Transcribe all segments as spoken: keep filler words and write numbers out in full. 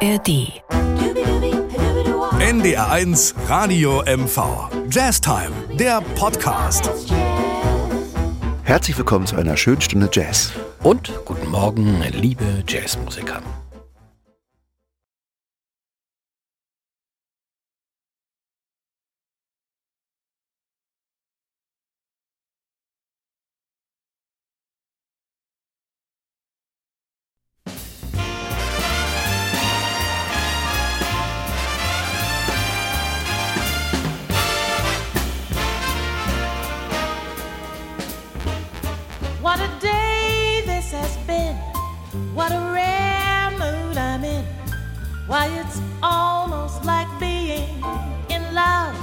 R D. N D R eins Radio M V. Jazztime, der Podcast. Herzlich willkommen zu einer schönen Stunde Jazz. Und guten Morgen, liebe Jazzmusiker. What a day this has been. What a rare mood I'm in. Why, it's almost like being in love.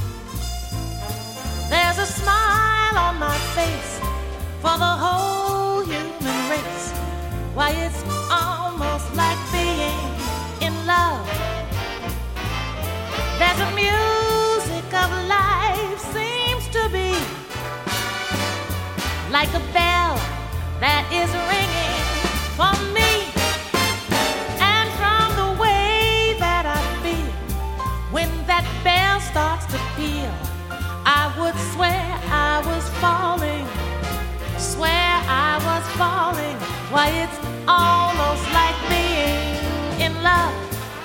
There's a smile on my face for the whole human race. Why, it's almost like being in love. There's a music of life seems to be like a bell that is ringing for me. And from the way that I feel when that bell starts to peal, I would swear I was falling, swear I was falling. Why, it's almost like being in love.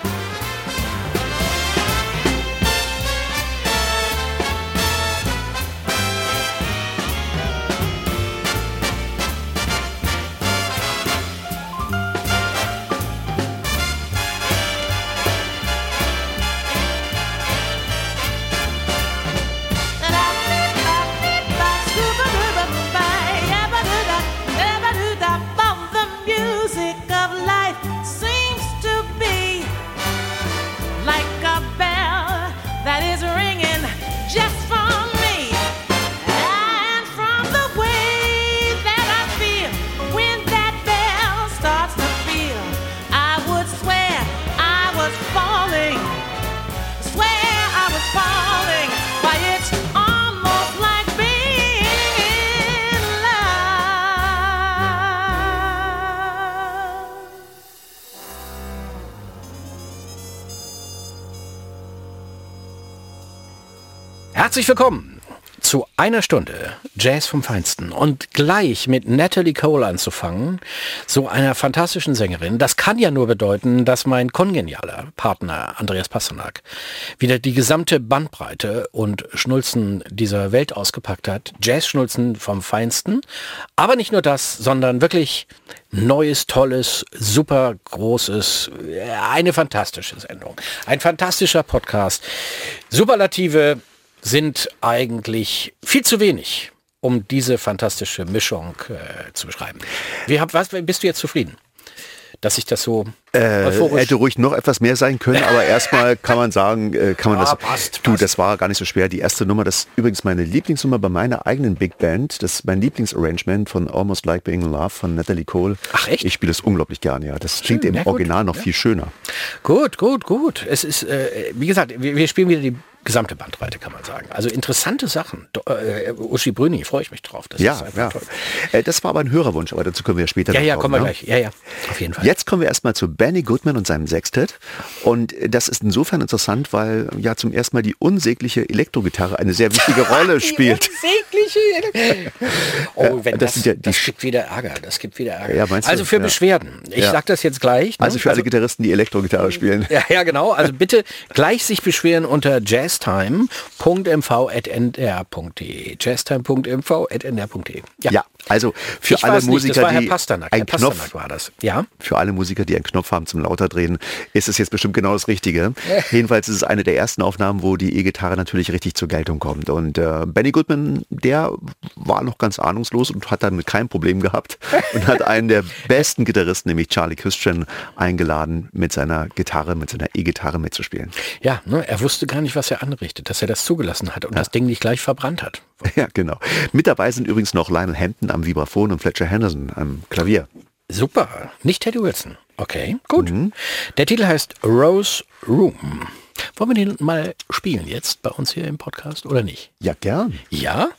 Herzlich willkommen zu einer Stunde Jazz vom Feinsten und gleich mit Natalie Cole anzufangen, so einer fantastischen Sängerin. Das kann ja nur bedeuten, dass mein kongenialer Partner Andreas Pasternak wieder die gesamte Bandbreite und Schnulzen dieser Welt ausgepackt hat. Jazz-Schnulzen vom Feinsten, aber nicht nur das, sondern wirklich neues, tolles, super großes, eine fantastische Sendung, ein fantastischer Podcast. Superlative sind eigentlich viel zu wenig, um diese fantastische Mischung äh, zu beschreiben. Wie hab, was, bist du jetzt zufrieden, dass ich das so äh, euphorisch... Hätte ruhig noch etwas mehr sein können, aber erstmal kann man sagen, äh, kann man ja, das... passt, du, passt. das war gar nicht so schwer. Die erste Nummer, das ist übrigens meine Lieblingsnummer bei meiner eigenen Big Band. Das ist mein Lieblingsarrangement von Almost Like Being in Love von Natalie Cole. Ach echt? Ich spiele es unglaublich gerne, ja. Das klingt Schön, im ja, gut. Original noch Ja. viel schöner. Gut, gut, gut. Es ist, äh, wie gesagt, wir, wir spielen wieder die gesamte Bandbreite, kann man sagen. Also interessante Sachen. Do, äh, Uschi Brüni, freue ich mich drauf. Das Ja, ist einfach ja. toll. Äh, das war aber ein Hörerwunsch, aber dazu kommen wir später Ja, noch ja, kommen, kommen wir ne? gleich. Ja, ja, auf jeden Fall. Jetzt kommen wir erstmal zu Benny Goodman und seinem Sextett. Und das ist insofern interessant, weil ja zum ersten Mal die unsägliche Elektrogitarre eine sehr wichtige Rolle spielt. Unsägliche. Oh, wenn das das, sind ja die- das gibt wieder Ärger. Das gibt wieder Ärger. Ja, meinst du? Also für Ja. Beschwerden. Ich Ja. sag das jetzt gleich. Ne? Also für alle Gitarristen, die Elektrogitarre spielen. Ja, ja, genau. Also bitte gleich sich beschweren unter jazztime punkt m v at n d r punkt d e. jazztime punkt m v at n d r punkt d e. Ja, also für Ich alle weiß nicht, Musiker, das war Herr die Pasternak. einen Herr Knopf, Pasternak war das. Ja. für alle Musiker, die einen Knopf haben zum lauter drehen, ist es jetzt bestimmt genau das Richtige. Jedenfalls ist es eine der ersten Aufnahmen, wo die E-Gitarre natürlich richtig zur Geltung kommt. Und äh, Benny Goodman, der war noch ganz ahnungslos und hat damit kein Problem gehabt und hat einen der besten Gitarristen, nämlich Charlie Christian, eingeladen, mit seiner Gitarre, mit seiner E-Gitarre mitzuspielen. Ja, ne, er wusste gar nicht, was er anrichtet, dass er das zugelassen hat und Ja. das Ding nicht gleich verbrannt hat. Ja, genau. Mit dabei sind übrigens noch Lionel Hampton am Vibraphon und Fletcher Henderson am Klavier. Super, nicht Teddy Wilson. Okay, gut. Mhm. Der Titel heißt Rose Room. Wollen wir den mal spielen jetzt bei uns hier im Podcast oder nicht? Ja, gern. Ja?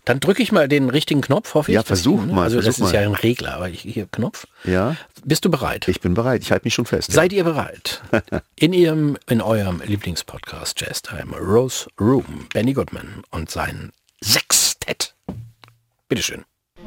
Dann drücke ich mal den richtigen Knopf, hoffe ich. Ja, versuch ich, ne? mal. Also versuch das ist mal. ja ein Regler, aber ich, hier Knopf. Ja. Bist du bereit? Ich bin bereit. Ich halte mich schon fest. Seid ihr bereit? In ihrem, in eurem Lieblingspodcast Jazz Time, Rose Room, Benny Goodman und sein Sextett. Bitteschön.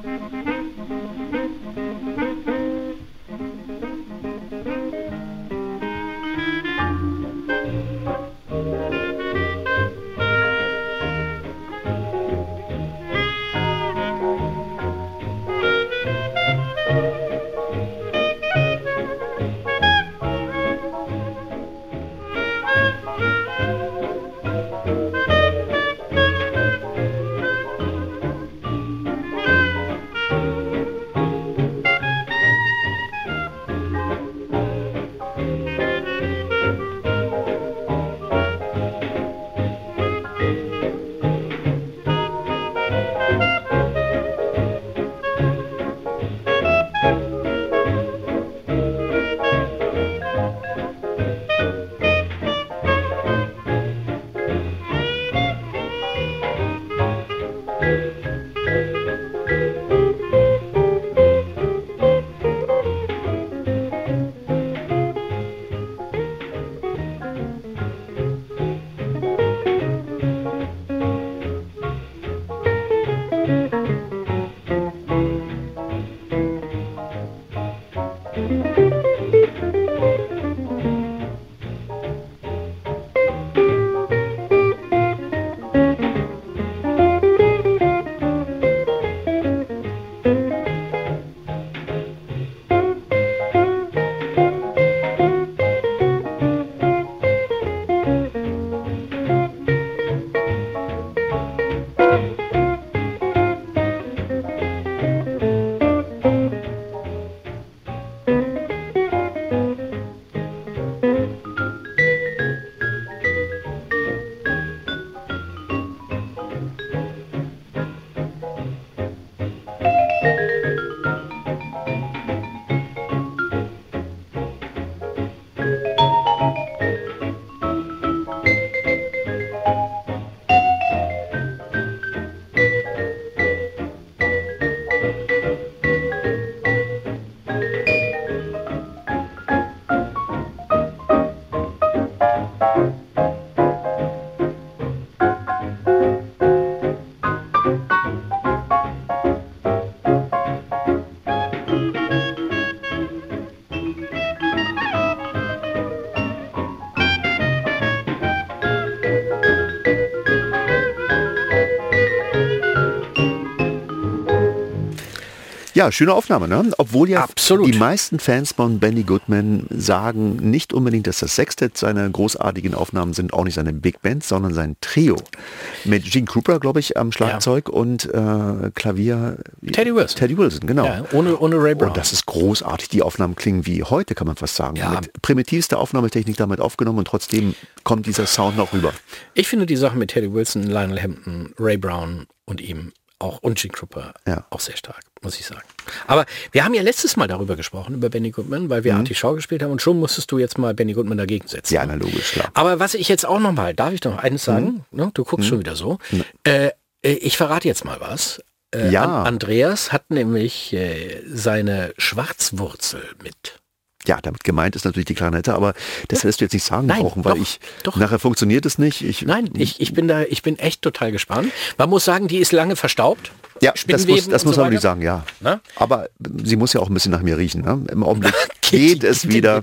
Ja, schöne Aufnahme, ne? Obwohl ja Absolut. die meisten Fans von Benny Goodman sagen nicht unbedingt, dass das Sextett seine großartigen Aufnahmen sind, auch nicht seine Big Band, sondern sein Trio. Mit Gene Krupa, glaube ich, am Schlagzeug ja. und äh, Klavier. Teddy Wilson. Teddy Wilson, genau. Ja, ohne, ohne Ray Brown. Und das ist großartig. Die Aufnahmen klingen wie heute, kann man fast sagen. Ja. Mit primitivster Aufnahmetechnik damit aufgenommen und trotzdem kommt dieser Sound noch rüber. Ich finde die Sache mit Teddy Wilson, Lionel Hampton, Ray Brown und ihm auch und Gene Krupa ja. auch sehr stark, muss ich sagen. Aber wir haben ja letztes Mal darüber gesprochen, über Benny Goodman, weil wir mhm. Artie Shaw gespielt haben und schon musstest du jetzt mal Benny Goodman dagegen setzen. Ja, na logisch, klar. Aber was ich jetzt auch noch mal, darf ich noch eines sagen? Mhm. Ne, du guckst mhm. schon wieder so. Mhm. Äh, ich verrate jetzt mal was. Äh, ja. An- Andreas hat nämlich äh, seine Schwarzwurzel mit. Ja, damit gemeint ist natürlich die Klarinette, aber das hättest du jetzt nicht sagen Nein, brauchen, weil doch, ich doch. nachher funktioniert es nicht. Ich, Nein, ich, ich bin da, ich bin echt total gespannt. Man muss sagen, die ist lange verstaubt. Ja, das muss, das muss so man nicht sagen, ja. Na? Aber sie muss ja auch ein bisschen nach mir riechen. Ne? Im Augenblick geht es wieder.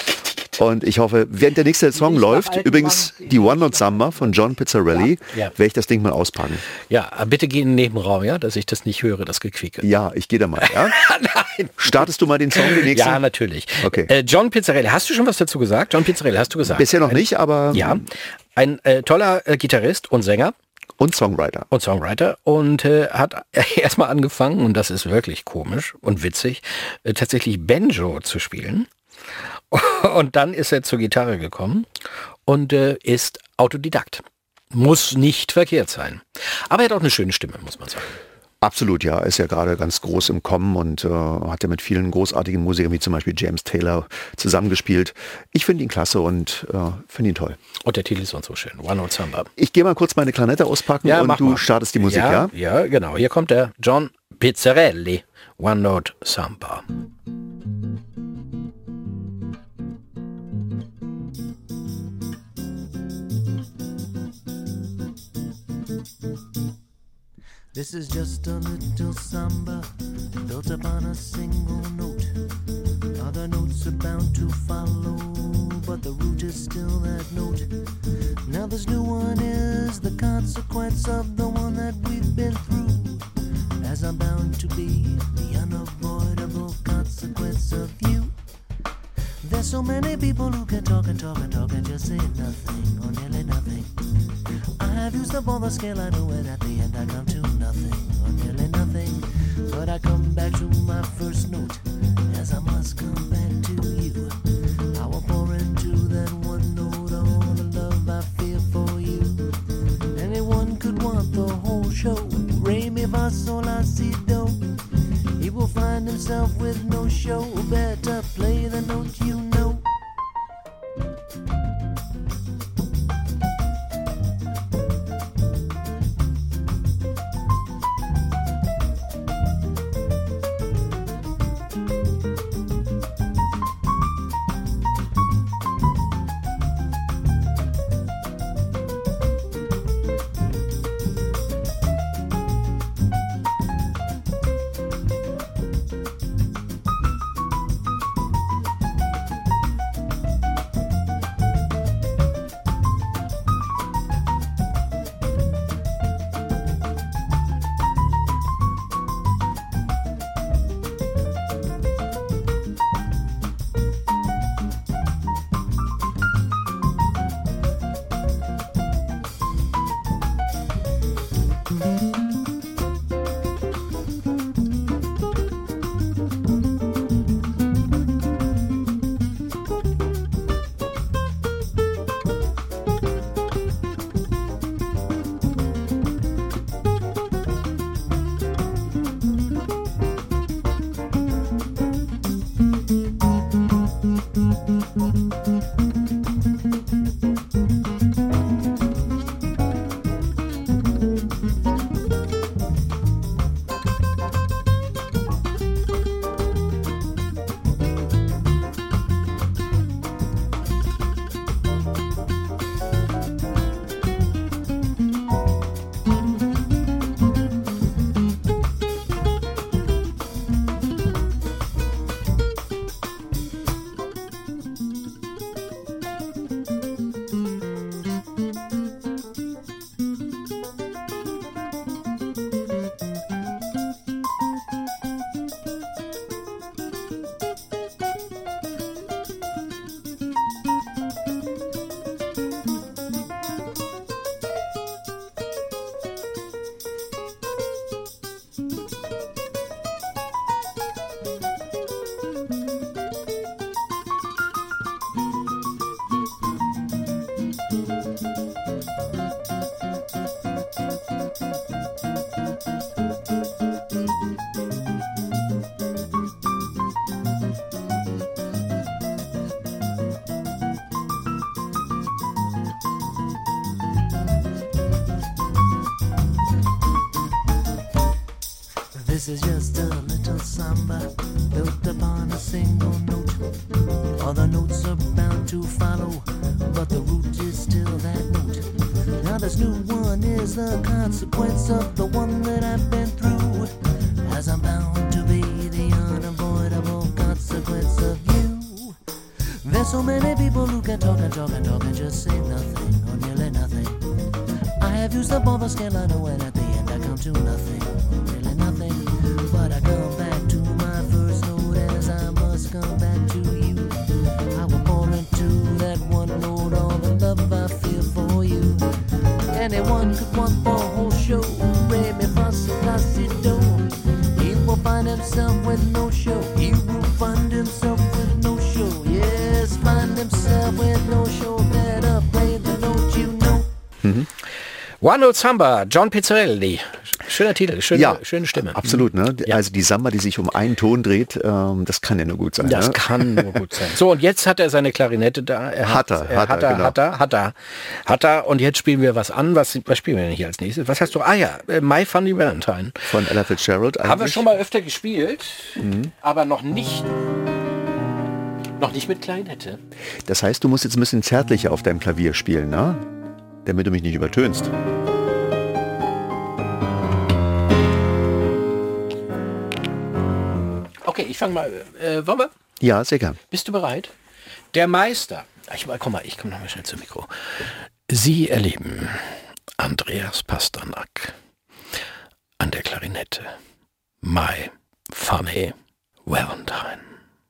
Und ich hoffe, während der nächste Song läuft, übrigens die One Note Samba von John Pizzarelli, ja, ja. werde ich das Ding mal auspacken. Ja, bitte geh in den Nebenraum, ja, dass ich das nicht höre, das Gequieke. Ja, ich gehe da mal. Ja? Nein. Startest du mal den Song, den nächsten? Ja, natürlich. Okay. Äh, John Pizzarelli, hast du schon was dazu gesagt? John Pizzarelli, hast du gesagt? Bisher noch ein, nicht, aber... Ja, ein äh, toller äh, Gitarrist und Sänger. Und Songwriter. Und Songwriter und äh, hat erstmal angefangen, und das ist wirklich komisch und witzig, äh, tatsächlich Banjo zu spielen. Und dann ist er zur Gitarre gekommen und äh, ist Autodidakt. Muss nicht verkehrt sein. Aber er hat auch eine schöne Stimme, muss man sagen. Absolut, ja. Ist ja gerade ganz groß im Kommen und äh, hat ja mit vielen großartigen Musikern, wie zum Beispiel James Taylor, zusammengespielt. Ich finde ihn klasse und äh, finde ihn toll. Und der Titel ist uns so schön. One Note Samba. Ich gehe mal kurz meine Klarinette auspacken Ja, und mach du mal. startest die Musik, ja? Ja, ja, genau. Hier kommt der John Pizzarelli. One Note Samba. This is just a little samba built upon a single note. Other notes are bound to follow, but the root is still that note. Now this new one is the consequence of the one that we've been through, as I'm bound to be the unavoidable consequence of you. There's so many people who can talk and talk and talk and just say nothing or nearly nothing. I have used up all the scale I know, and at the end I come to nothing or nearly nothing. But I come back to my first note, as I must come back to you. I will pour into that one note all the love I feel for you. Anyone could want the whole show. Re mi fa sol la si do. He will find himself with no show. Better play the note you know. This is just a little samba built upon a single note. Other notes are bound to follow, but the root is still that note. Now this new one is the consequence of the one that I've been through, as I'm bound to be the unavoidable consequence of you. There's so many people who can talk and talk and talk and just say nothing or nearly nothing. I have used up all the scale I know, and at the end I come to nothing or really nothing. But I come back to my first note, as I must come back to you. I will pour into that one note all the love I feel for you. Anyone could want the whole show. Re mi fa sol la si do. He will find himself with no show. He will find himself with no show. Yes, find himself with no show. Better play the note you know. Mhm. One Note Samba, John Pizzarelli. schöner Titel, schöne, Ja, schöne Stimme. Absolut, ne? Ja. Also die Samba, die sich um einen Ton dreht, ähm, das kann ja nur gut sein. Das ne? kann nur gut sein. So, und jetzt hat er seine Klarinette da. Er Hat er, hat er, hat er, genau. hat er, hat er, hat er. Und jetzt spielen wir was an. Was, was spielen wir denn hier als nächstes? Was hast du? Ah ja, äh, My Funny Valentine. Von Ella Fitzgerald eigentlich. Haben wir schon mal öfter gespielt, aber noch nicht, noch nicht mit Klarinette. Das heißt, du musst jetzt ein bisschen zärtlicher auf deinem Klavier spielen, ne? Damit du mich nicht übertönst. Okay, ich fange mal. Äh, wollen wir? Ja, sehr gern. Bist du bereit? Der Meister. Ich, komm mal, ich komme noch mal schnell zum Mikro. Sie erleben Andreas Pasternak an der Klarinette. My Funny Valentine.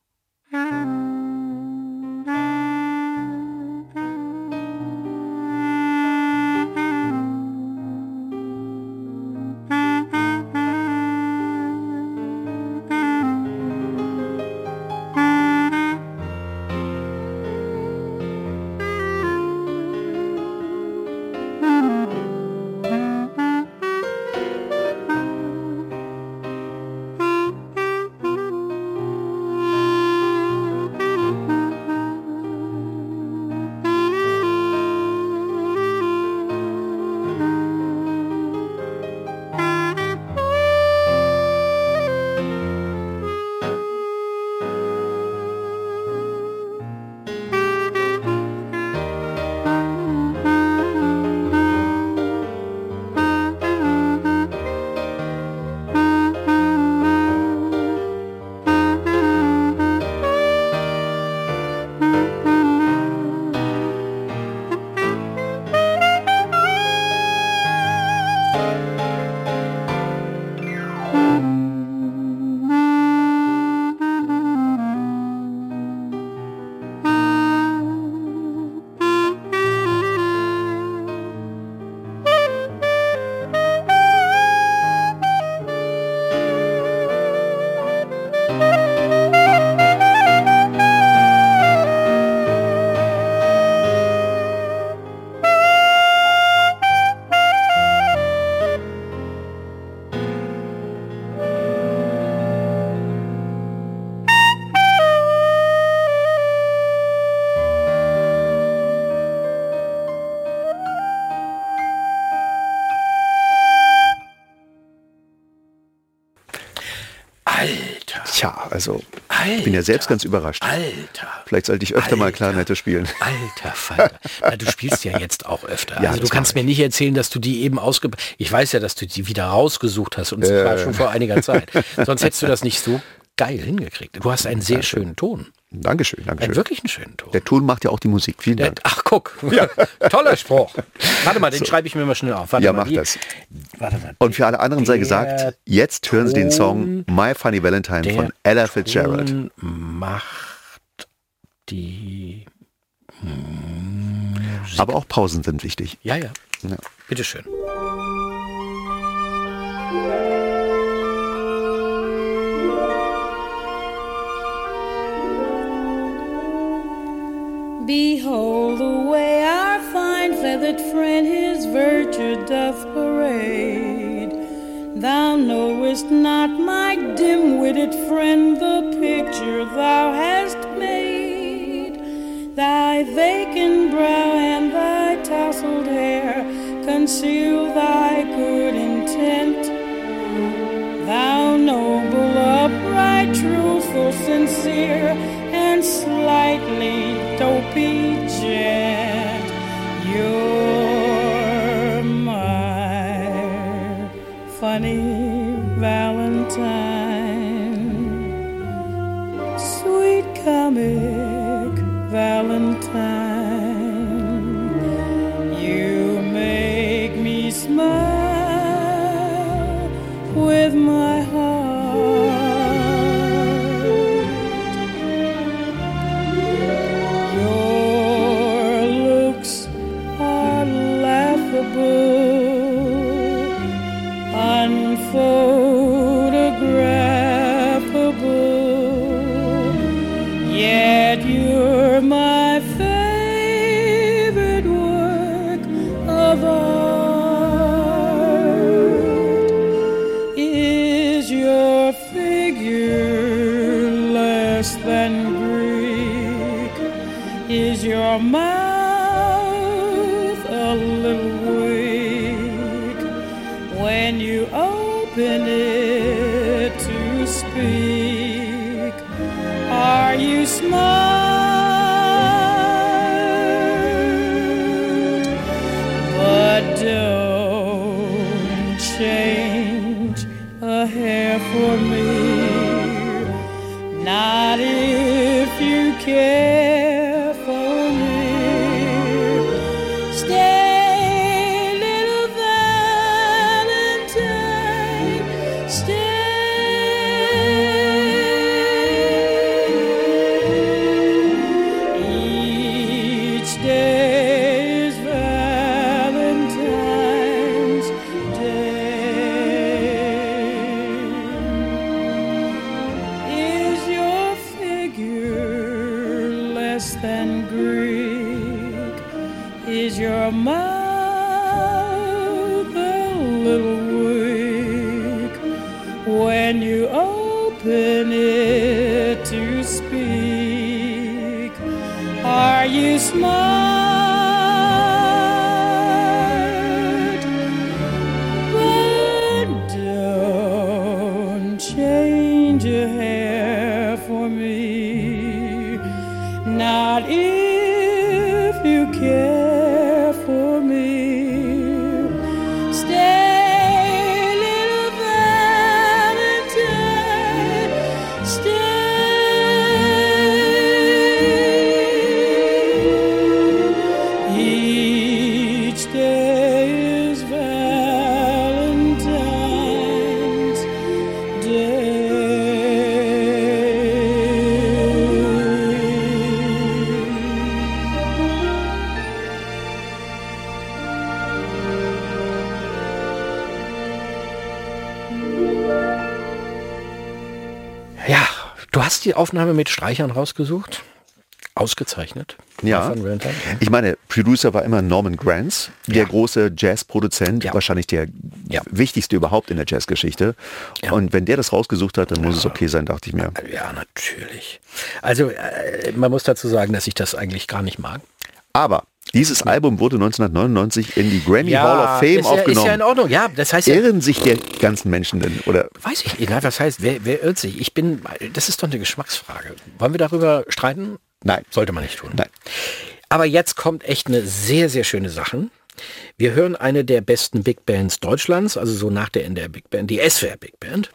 Alter. Tja, also Alter. ich bin ja selbst ganz überrascht. Alter. Vielleicht sollte ich öfter mal Alter. Klarinette spielen. Alter Falter. Na, du spielst ja jetzt auch öfter. Ja, also du das kannst mach mir ich. nicht erzählen, dass du die eben ausge... Ich weiß ja, dass du die wieder rausgesucht hast und zwar schon vor einiger Zeit. Sonst hättest du das nicht so geil hingekriegt. Du hast einen sehr schönen Ton. Dankeschön, Dankeschön. Einen wirklich einen schönen Ton. Der Ton macht ja auch die Musik. Vielen Der, Dank. ach, guck. Ja. Toller Spruch. Warte mal, den schreibe ich mir mal schnell auf. Warte Ja, mal, mach wie- das. Warte mal. Und für alle anderen sei Der gesagt, jetzt hören Sie den Song My Funny Valentine Der von Ella Fitzgerald. Ton macht die... Aber auch Pausen sind wichtig. Ja, ja. Ja. Bitteschön. Behold the way our fine feathered friend his virtue doth parade. Thou knowest not, my dim-witted friend, the picture thou hast made. Thy vacant brow and thy tousled hair conceal thy good intent. Thou noble, upright, truthful, sincere, and slightly dopey gent, you're my funny Valentine, sweet comic Valentine. You make me smile with my heart. Your looks are laughable, unphotographable, yet you're my favorite less than Greek? Is your mouth a little weak when you open it to speak? Are you smart? But don't change a hair for me, not if you care for me. Stay, little Valentine, stay. Each day is Valentine's Day. Is your figure less than Greek? Is your mouth a little weak when you open it to speak? Are you smart? But don't change a hair for me, not if you care for me. Stay, little Valentine, stay. Each day is Valentine's Ja, du hast die Aufnahme mit Streichern rausgesucht. Ausgezeichnet. Ja, Von Valentine. ich meine, Producer war immer Norman Granz, der Ja. große Jazzproduzent, Ja. wahrscheinlich der Ja. wichtigste überhaupt in der Jazzgeschichte. Ja. Und wenn der das rausgesucht hat, dann muss es okay sein, dachte ich mir. Ja, natürlich. Also, äh, man muss dazu sagen, dass ich das eigentlich gar nicht mag. Aber dieses Album wurde neunzehnhundertneunundneunzig in die Grammy Hall of Fame ist ja, aufgenommen. ist ja in Ordnung. Ja, das heißt ja, Irren sich der ganzen Menschen denn? Oder weiß ich nicht, was heißt, wer, wer irrt sich? Ich bin, das ist doch eine Geschmacksfrage. Wollen wir darüber streiten? nein. Sollte man nicht tun. Nein. Aber jetzt kommt echt eine sehr, sehr schöne Sache. Wir hören eine der besten Big Bands Deutschlands, also so nach der N D R Big Band, die S W R Big Band.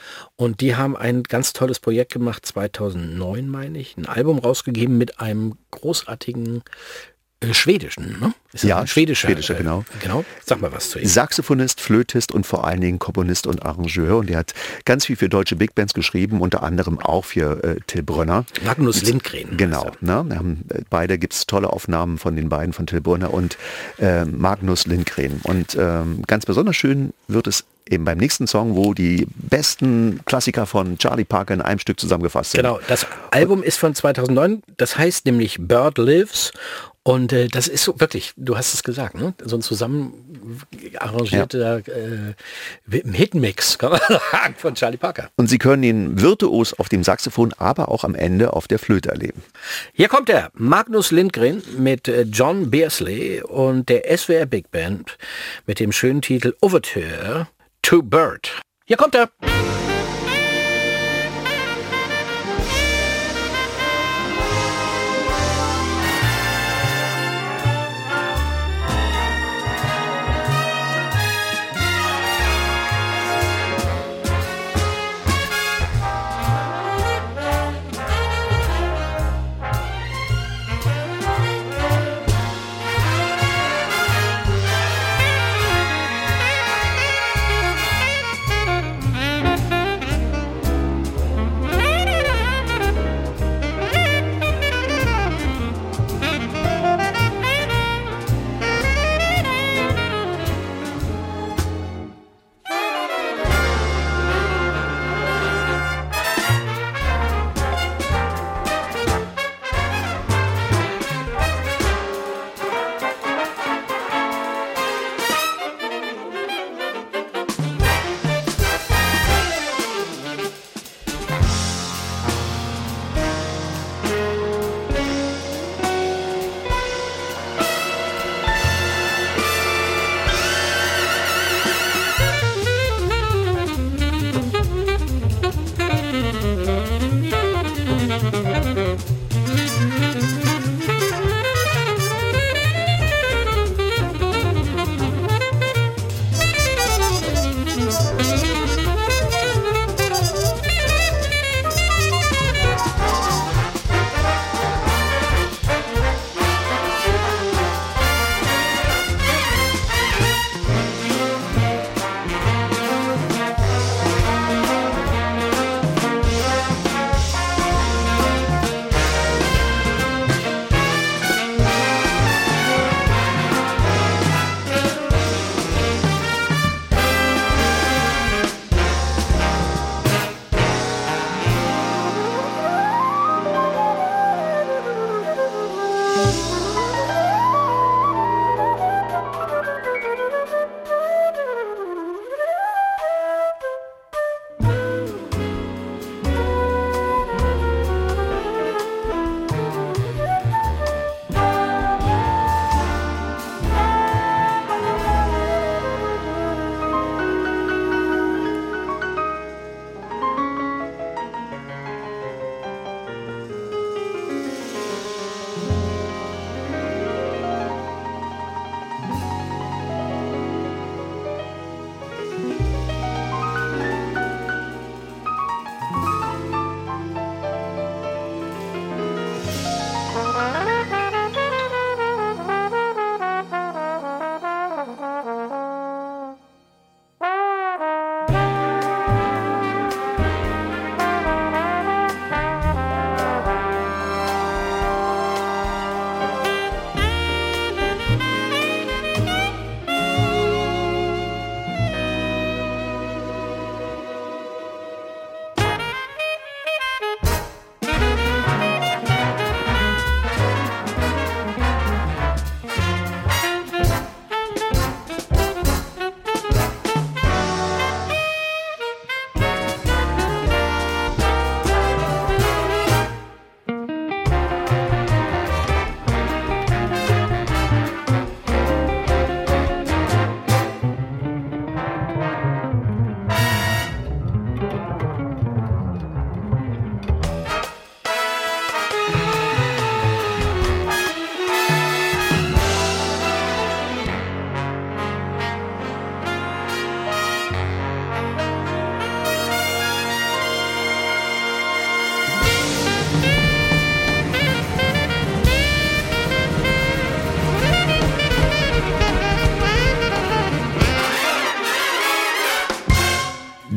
Und die haben ein ganz tolles Projekt gemacht, zweitausendneun meine ich, ein Album rausgegeben mit einem großartigen äh, schwedischen, ne? Ist das Ja, ein schwedischer, schwedischer, äh, genau. Genau, sag mal was zu ihm. Saxophonist, Flötist und vor allen Dingen Komponist und Arrangeur. Und der hat ganz viel für deutsche Big Bands geschrieben, unter anderem auch für äh, Till Brönner. Magnus Lindgren. Genau. heißt Ne? Wir haben, äh, beide gibt es tolle Aufnahmen von den beiden, von Till Brönner und äh, Magnus Lindgren. Und ähm, ganz besonders schön wird es eben beim nächsten Song, wo die besten Klassiker von Charlie Parker in einem Stück zusammengefasst sind. Genau, das Album ist von zweitausendneun, das heißt nämlich Bird Lives und äh, das ist so wirklich, du hast es gesagt, ne? So ein zusammen arrangierter äh, Hitmix, kann man sagen, von Charlie Parker. Und Sie können ihn virtuos auf dem Saxophon, aber auch am Ende auf der Flöte erleben. Hier kommt er, Magnus Lindgren mit äh, John Beasley und der S W R Big Band mit dem schönen Titel Overture to Bird. Hier kommt er. Thank you.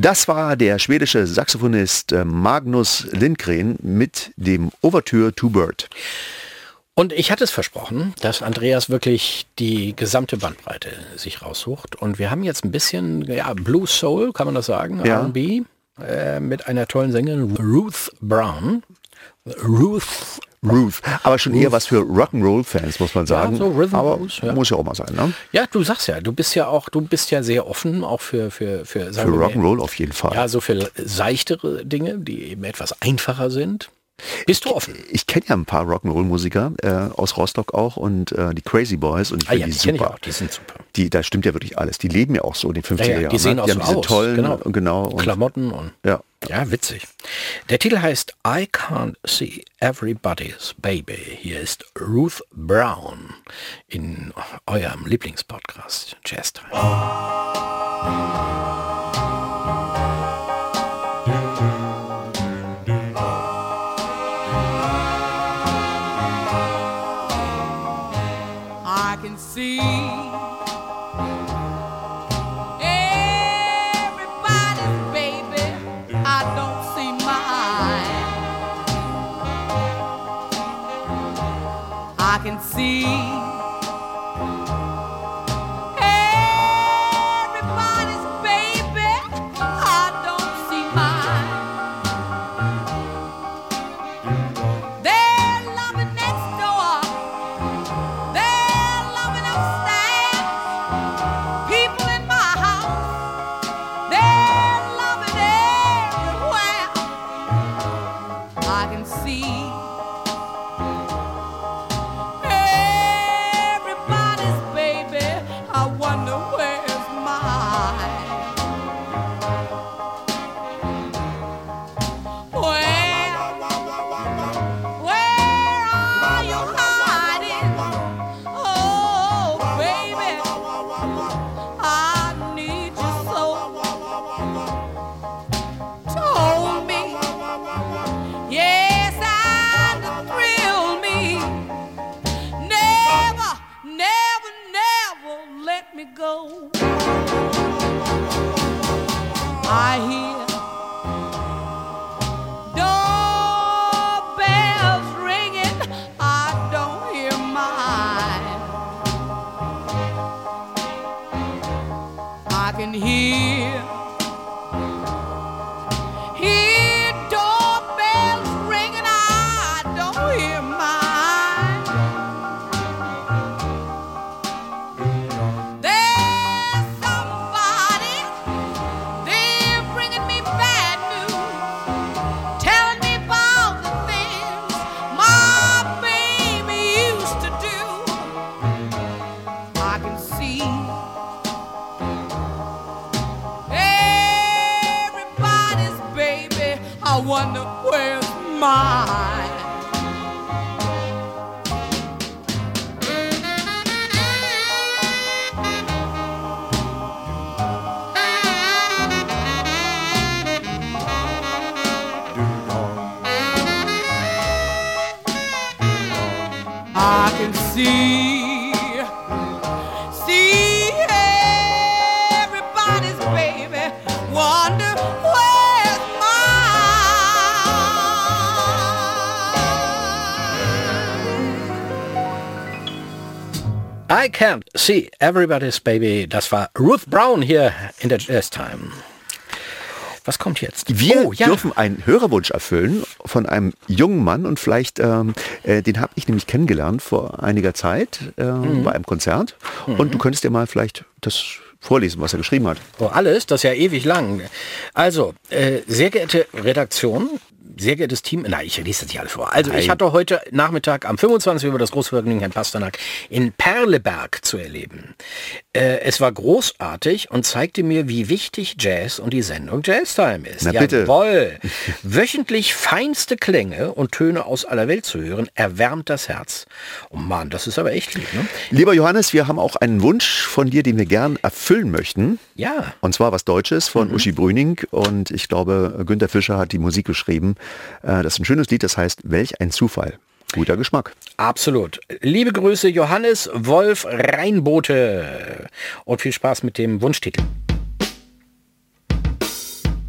Das war der schwedische Saxophonist äh, Magnus Lindgren mit dem Ouverture to Bird. Und ich hatte es versprochen, dass Andreas wirklich die gesamte Bandbreite sich raussucht. Und wir haben jetzt ein bisschen ja, Blue Soul, kann man das sagen, ja. R und B, äh, mit einer tollen Sängerin, Ruth Brown. Ruth Ruth, aber schon eher was für Rock'n'Roll-Fans, muss man sagen. Ja, so Rhythm aber Blues, ja. Muss ja auch mal sein, ne? Ja, du sagst ja, du bist ja auch, du bist ja sehr offen, auch für für für, für Rock'n'Roll auf jeden Fall. Ja, so für seichtere Dinge, die eben etwas einfacher sind. Bist du offen? Ich, ich kenne ja ein paar Rock'n'Roll-Musiker äh, aus Rostock auch und äh, die Crazy Boys und ich ah, finde ja, die, die super. Ich auch, die sind super. Die, da stimmt ja wirklich alles. Die leben ja auch so in den fünfziger Ja, ja, Jahren. die sehen ne? auch die so haben diese aus. tollen Genau. genau und, Klamotten und ja. ja, witzig. Der Titel heißt I Can't See Everybody's Baby. Hier ist Ruth Brown in eurem Lieblingspodcast Jazz Time. I can see everybody's baby. I don't see mine. I can see everybody's baby. I don't see mine. They're loving next door. They're loving upstairs. People in my house, they're loving everywhere. I can see everybody's baby. I wonder where's mine. Where, where are you hiding? Oh, baby, I need you so. Told me, yes, and thrill me. Never, never, never let me go. I hear doorbells ringing. I don't hear mine. I can hear, hear doorbells ringing. I don't hear mine. There's somebody, they're bringing me bad news, telling me about the things my baby used to do. I can see everybody's baby. I wonder where's mine. I can see, see everybody's baby. Wonder where's mine. I Can't See Everybody's Baby. Das war Ruth Brown hier in der Jazz Time. Was kommt jetzt? Wir oh, ja. dürfen einen Hörerwunsch erfüllen von einem jungen Mann und vielleicht, ähm, äh, den habe ich nämlich kennengelernt vor einiger Zeit äh, mhm. bei einem Konzert mhm. und du könntest dir mal vielleicht das vorlesen, was er geschrieben hat. Oh, alles? Das ist ja ewig lang. Also, äh, sehr geehrte Redaktion, sehr geehrtes Team, nein, ich lese das nicht alles vor. Also Nein. ich hatte heute Nachmittag am fünfundzwanzigsten über das große Vergnügen, Herrn Pasternak in Perleberg zu erleben. Äh, es war großartig und zeigte mir, wie wichtig Jazz und die Sendung Jazztime ist. Na bitte. Jawohl. Wöchentlich feinste Klänge und Töne aus aller Welt zu hören, erwärmt das Herz. Oh Mann, das ist aber echt lieb, ne? Lieber Johannes, wir haben auch einen Wunsch von dir, den wir gern erfüllen möchten. Ja. Und zwar was Deutsches von mhm. Uschi Brüning und ich glaube, Günter Fischer hat die Musik geschrieben. Das ist ein schönes Lied, das heißt Welch ein Zufall. Guter Geschmack. Absolut. Liebe Grüße, Johannes Wolf Reinbote. Und viel Spaß mit dem Wunschtitel.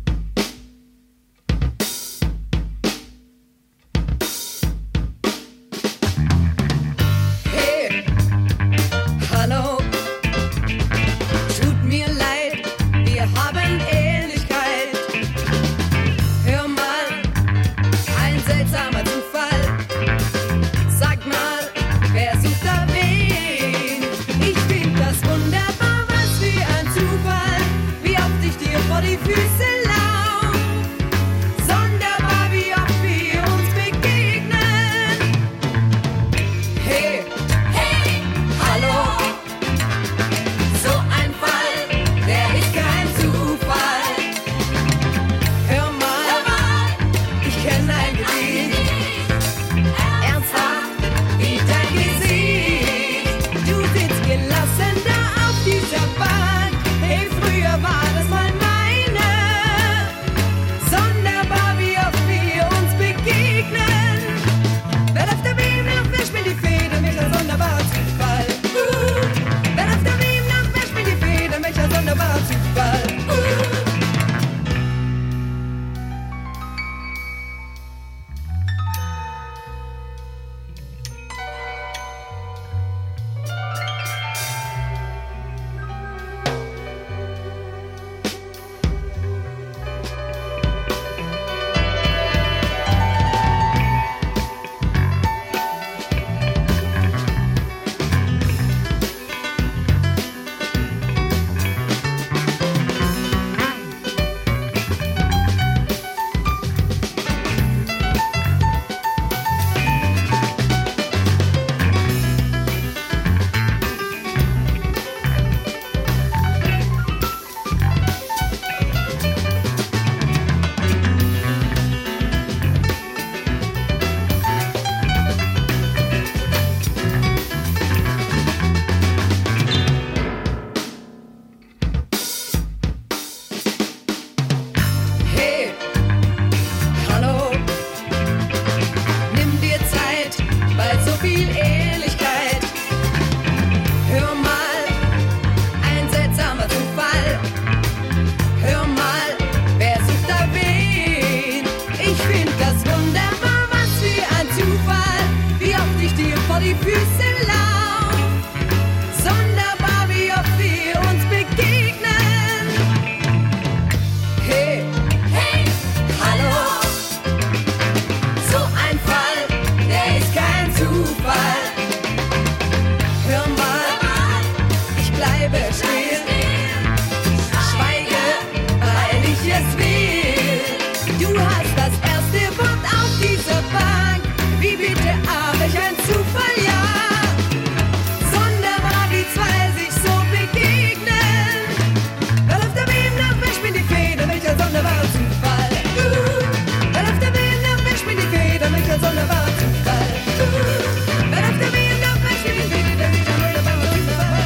die Füße lau. Sonderbar, wie oft wir uns begegnen. Hey, hey, hallo. So ein Fall, der ist kein Zufall. Hör mal, ich bleibe stehen. Schweige, weil ich es will. Du hast das erste Wort auf dieser Bank. Wie bitte, aber ich ein Zufall, ja. Sonderbar, wie zwei sich so begegnen. Da läuft der Wind nach, wäscht mir die Feder, welch ein sonderbarer Zufall. Uh, da läuft der Wind nach, wäscht mir die Feder, welch ein sonderbarer Zufall. Uh, da läuft der Wind nach, wäscht mir die Feder, welch ein sonderbarer Zufall.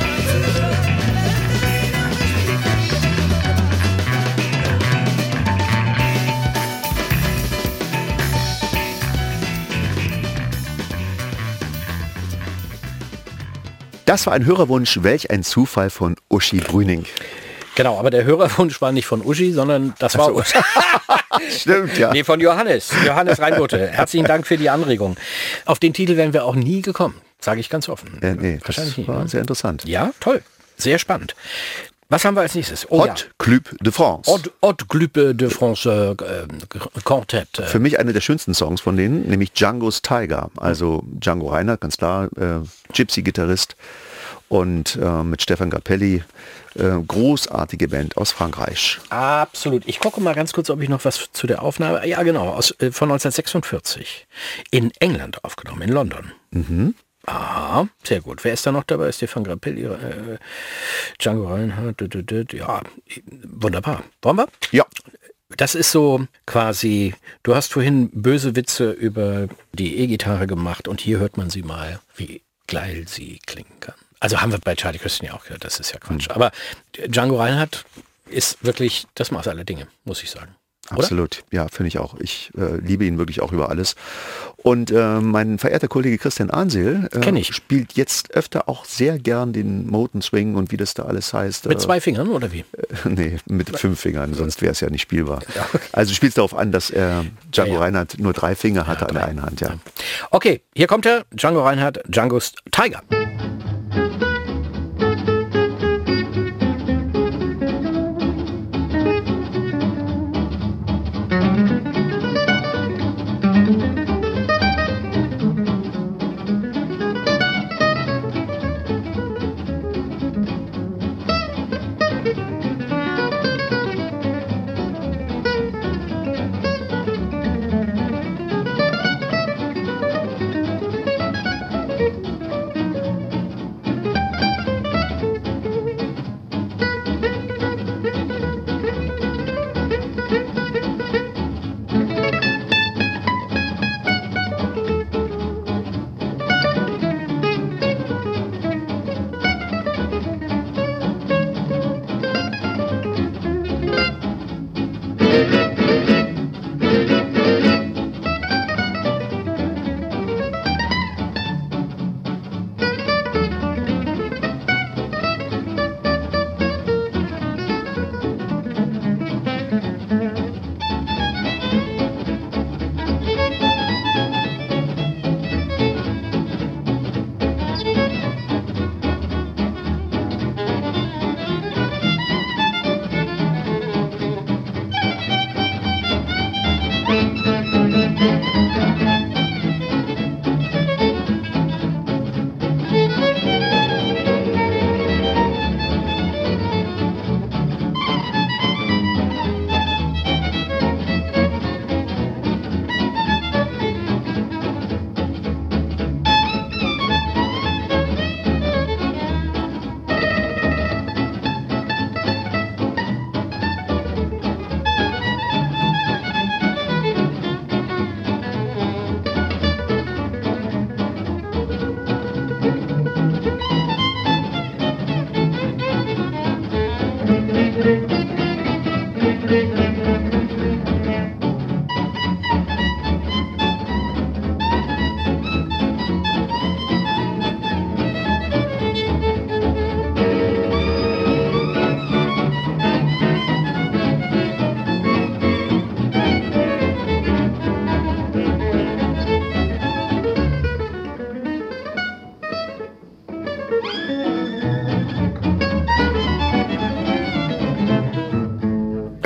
Das war ein Hörerwunsch, welch ein Zufall von Uschi Brüning. Genau, aber der Hörerwunsch war nicht von Uschi, sondern das war Uschi. Stimmt, ja. Nee, von Johannes. Johannes Reinbote. Herzlichen Dank für die Anregung. Auf den Titel wären wir auch nie gekommen, sage ich ganz offen. Äh, nee, Wahrscheinlich das nicht. war Ne? sehr interessant. Ja, toll. Sehr spannend. Was haben wir als nächstes? Oh, Hot Club de France. Haute, Haute Club de France äh, Quartett. Äh. Für mich einer der schönsten Songs von denen, nämlich Django's Tiger. Also Django Reinhardt, ganz klar, äh, Gypsy-Gitarrist und äh, mit Stefan Grappelli, äh, großartige Band aus Frankreich. Absolut. Ich gucke mal ganz kurz, ob ich noch was zu der Aufnahme... Ja, genau, aus, äh, von neunzehnhundertsechsundvierzig. In England aufgenommen, in London. Mhm. Aha, sehr gut. Wer ist da noch dabei? Stefan Grappelli, äh, Django Reinhardt, dü, dü, dü, ja, wunderbar. Wollen wir? Ja. Das ist so quasi, du hast vorhin böse Witze über die E-Gitarre gemacht und hier hört man sie mal, wie geil sie klingen kann. Also haben wir bei Charlie Christian ja auch gehört, das ist ja Quatsch. Aber Django Reinhardt ist wirklich das Maß aller Dinge, muss ich sagen. Oder? Absolut, ja, finde ich auch. Ich äh, liebe ihn wirklich auch über alles. Und äh, mein verehrter Kollege Christian Ahnsel äh, Kenn ich. spielt jetzt öfter auch sehr gern den Moten Swing und wie das da alles heißt. Mit äh, zwei Fingern oder wie? Äh, nee, mit fünf Fingern, sonst wäre es ja nicht spielbar. Also spielt es darauf an, dass er Django Ja, ja. Reinhardt nur drei Finger hatte Ja, an drei. der einen Hand. Ja. Okay, hier kommt er, Django Reinhardt, Django's Tiger.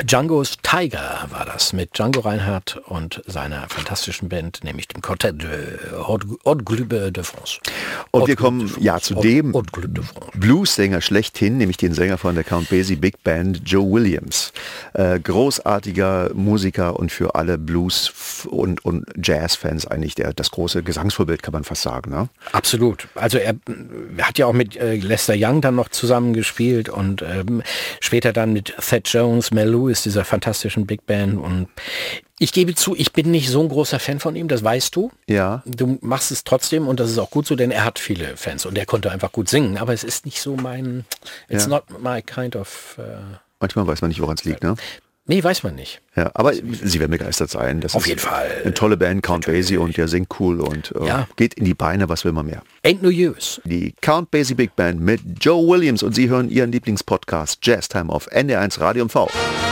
Django's Tiger war das, mit Django Reinhardt und seiner fantastischen Band, nämlich dem Quartett de Haute Club de France. Und Haute wir kommen Club de ja France. zu dem Haute Club de France. Blues-Sänger schlechthin, nämlich den Sänger von der Count Basie Big Band, Joe Williams. Äh, großartiger Musiker und für alle Blues- und, und Jazz-Fans eigentlich der, das große Gesangsvorbild, kann man fast sagen. Ne? Absolut. Also er hat ja auch mit äh, Lester Young dann noch zusammengespielt und ähm, später dann mit Thad Jones, Mel Lewis, dieser fantastischen Big Band. Und ich gebe zu, ich bin nicht so ein großer Fan von ihm, das weißt du. Ja. Du machst es trotzdem und das ist auch gut so, denn er hat viele Fans und er konnte einfach gut singen. Aber es ist nicht so mein, it's Ja. not my kind of... Äh, Manchmal weiß man nicht, woran es liegt. Ne? nee, weiß man nicht. Ja, aber Sie werden begeistert sein. Das Auf ist jeden Fall. eine tolle Band, Count Basie, und der singt cool und äh, Ja. geht in die Beine, was will man mehr. Ain't no use. Die Count Basie Big Band mit Joe Williams, und Sie hören Ihren Lieblingspodcast Jazz Time auf N D R eins Radio M V.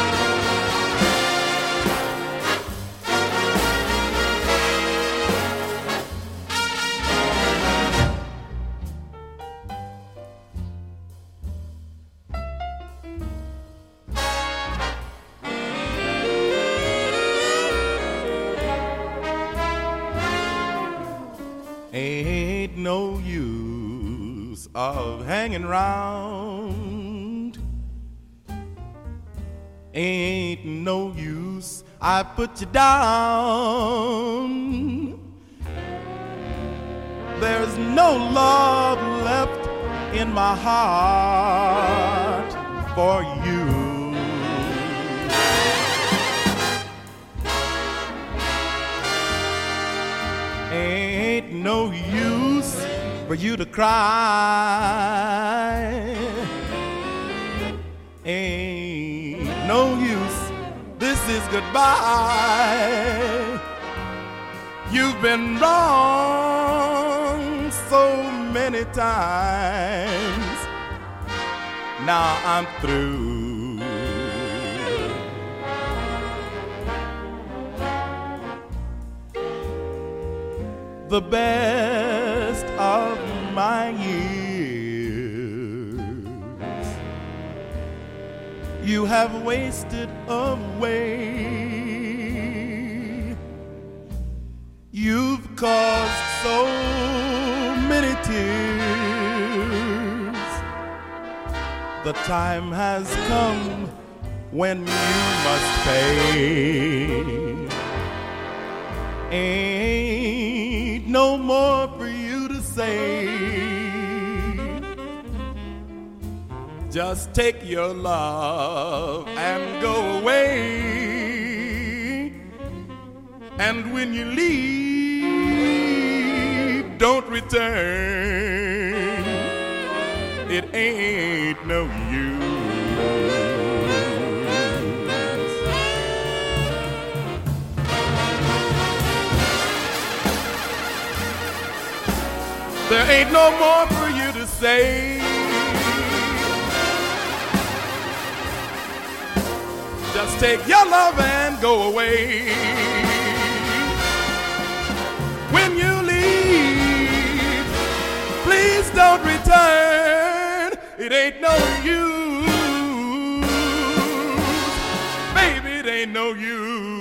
Ain't no use of hanging round. Ain't no use, I put you down. There's no love left in my heart for you. Ain't no use for you to cry. Ain't no use, this is goodbye. You've been wrong so many times. Now I'm through. The best of my years you have wasted away. You've caused so many tears. The time has come when you must pay. Ain't no more for you to say. Just take your love and go away. And when you leave, don't return. It ain't no use. There ain't no more for you to say. Just take your love and go away. When you leave, please don't return. It ain't no use. Baby, it ain't no use.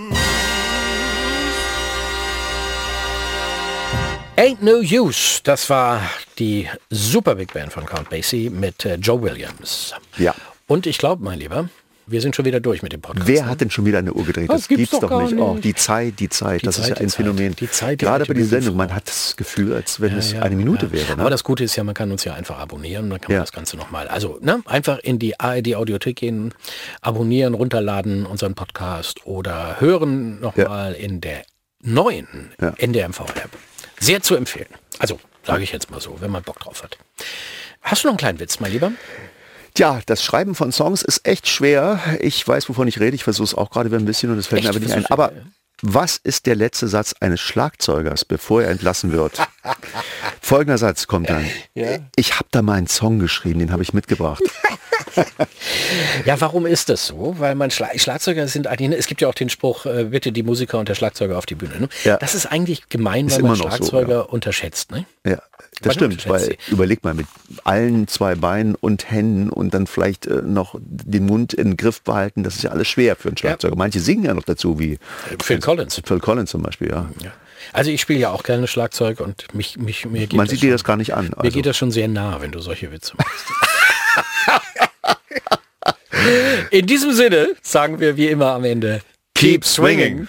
Ain't no use. Das war die Super Big Band von Count Basie mit äh, Joe Williams. Ja. Und ich glaube, mein Lieber, wir sind schon wieder durch mit dem Podcast. Wer ne? hat denn schon wieder eine Uhr gedreht? Das Das gibt's gibt's doch doch gar nicht. nicht. Oh, die Zeit, die Zeit, Die das Zeit, ist ja die ein Zeit. Phänomen. Die Zeit, die Gerade alte bei der Sendung, Melodie. man hat das Gefühl, als wenn es Ja, eine Minute ja. wäre. Ne? Aber das Gute ist ja, man kann uns ja einfach abonnieren und dann kann Ja. man das Ganze nochmal. Also ne, einfach in die A R D-Audiothek gehen, abonnieren, runterladen, unseren Podcast oder hören nochmal in der neuen Ja. N D R M V-App. Sehr zu empfehlen. Also, sage ich jetzt mal so, wenn man Bock drauf hat. Hast du noch einen kleinen Witz, mein Lieber? Tja, das Schreiben von Songs ist echt schwer. Ich weiß, wovon ich rede. Ich versuche es auch gerade wieder ein bisschen und es fällt Echt? mir aber nicht ein. Versuchst du? Aber was ist der letzte Satz eines Schlagzeugers, bevor er entlassen wird? Folgender Satz kommt dann. Ich habe da mal einen Song geschrieben, den habe ich mitgebracht. Ja, warum ist das so? Weil man Schla Schlagzeuger sind eigentlich, es gibt ja auch den Spruch, äh, bitte die Musiker und der Schlagzeuger auf die Bühne. Ne? Ja. Das ist eigentlich gemein, Ist weil man immer noch so, Schlagzeuger ja. unterschätzt. Ne? Ja, Man das stimmt, unterschätzt weil überleg mal, mit allen zwei Beinen und Händen und dann vielleicht äh, noch den Mund in den Griff behalten, das ist ja alles schwer für einen Schlagzeuger. Manche singen ja noch dazu, wie Phil Collins. Phil Collins zum Beispiel, ja. Ja. Also ich spiele ja auch gerne Schlagzeug und mich, mich, mir geht Man das sieht schon, dir das gar nicht an. Mir Also. geht das schon sehr nah, wenn du solche Witze machst. In diesem Sinne sagen wir wie immer am Ende, keep swinging.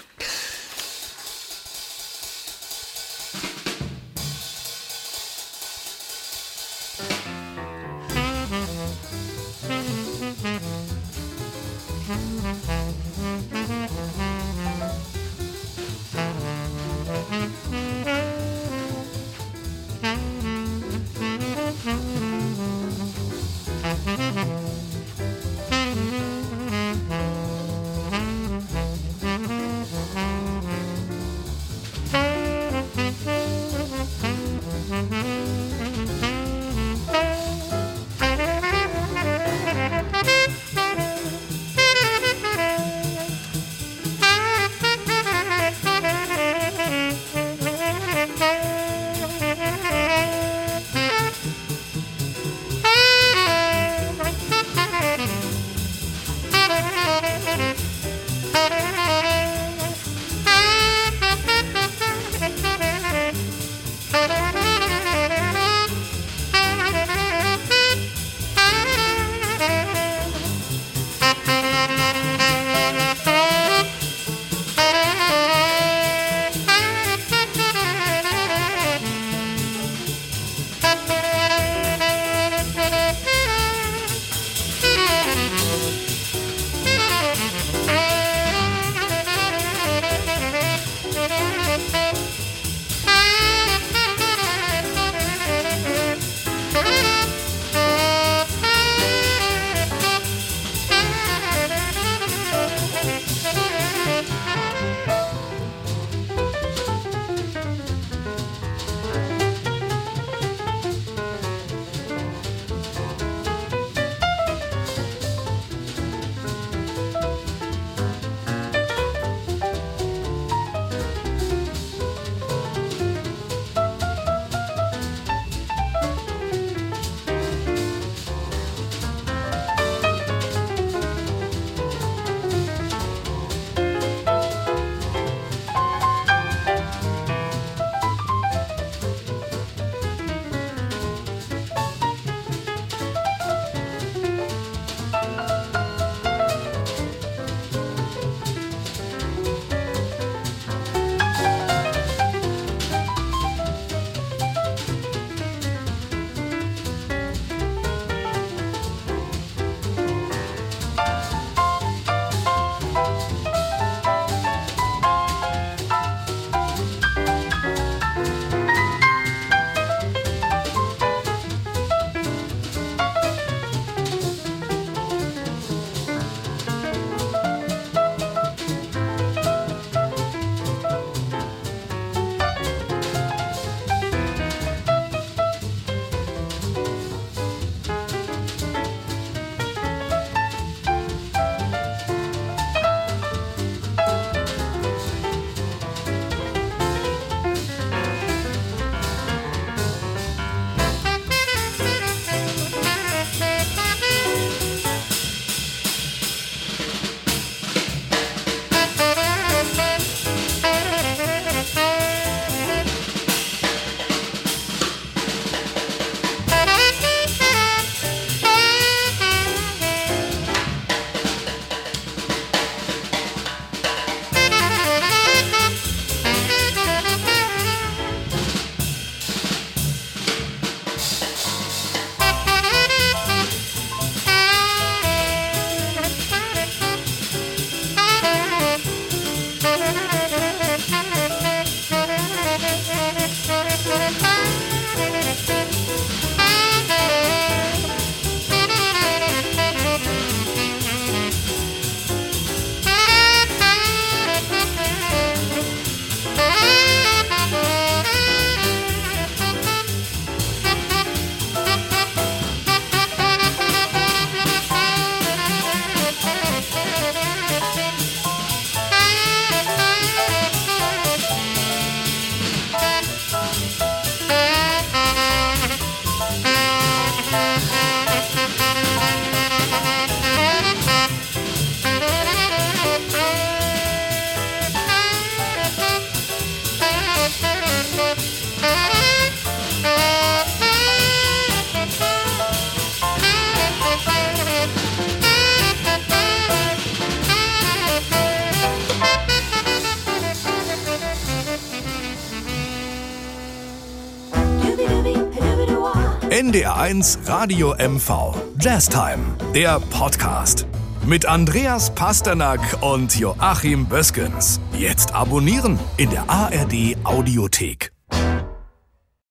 N D R eins Radio M V. Jazztime, der Podcast. Mit Andreas Pasternak und Joachim Böskens. Jetzt abonnieren in der A R D Audiothek.